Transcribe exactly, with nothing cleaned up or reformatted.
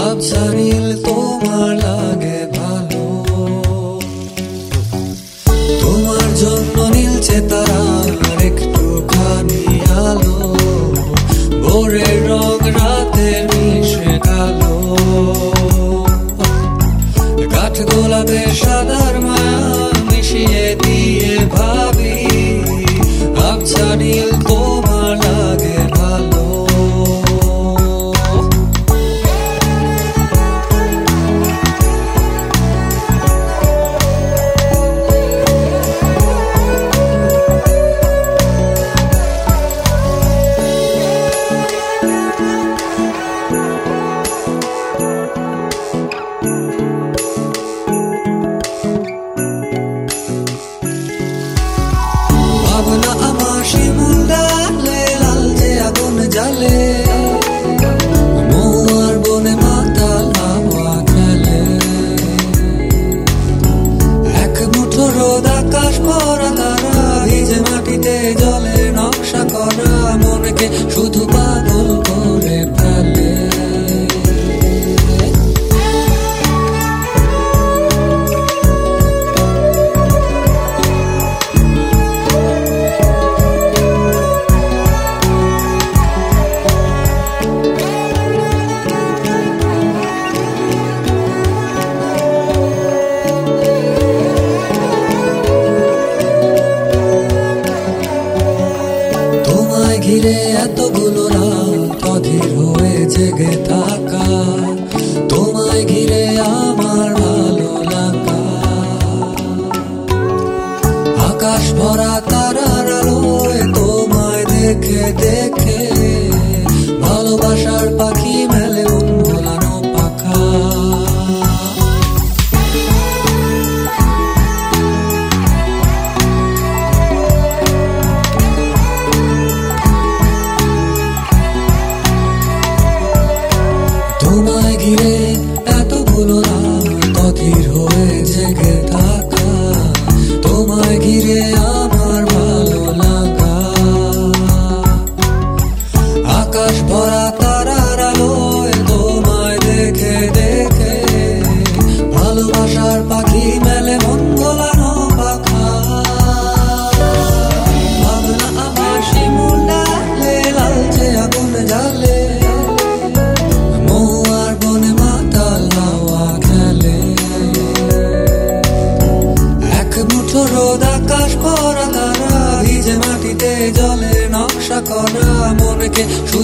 আবছা নীল তোমার লাগে ভালো, তোমার জন্য নীলছে তারার একটুখানি আলো, ভোরের রং রাতের মিশে কালো, কাঠ গোলাপে সাদার মায়া মিশিয়ে দিয়ে ভাবি আবছা নীল তোমার লাগে ভালো। ভাবনা আমার শিমুল ডালে লালচে আগুন জ্বালে, মহুয়ার বনে মাতাল হাওয়া খেলে, এক মুঠো রোদ আকাশ ভরা তারা, ভিজে মাটিতে জলের নকশা করা মনকে শুধু পাগল করে ফেলে। ঘিরে এতগুলো রাত অধীর হয়ে জেগে থাকা, তোমায় ঘিরে আমার ভালো লাগা, আকাশ ভরা তারার আলোয় তোমায় দেখে দেখে ভালোবাসার পাখি মেলে মন ভোলানো পাখা। তোমায় ঘিরে এতগুলো রাত অধীর হয়ে জেগে থাকা, তোমায় ঘিরে আমার ভালো লাগা, আকাশ ভরা তারার আলোয় তোমায় দেখে দেখে ভালোবাসার পাখি মেলে মন ভোলানো পাখা। ভাবনা আমার শিমুল ডালে লালচে আগুন জ্বালে, রোদ আকাশ ভরা তারা, ভিজে মাটিতে জলের নকশা করা মনকে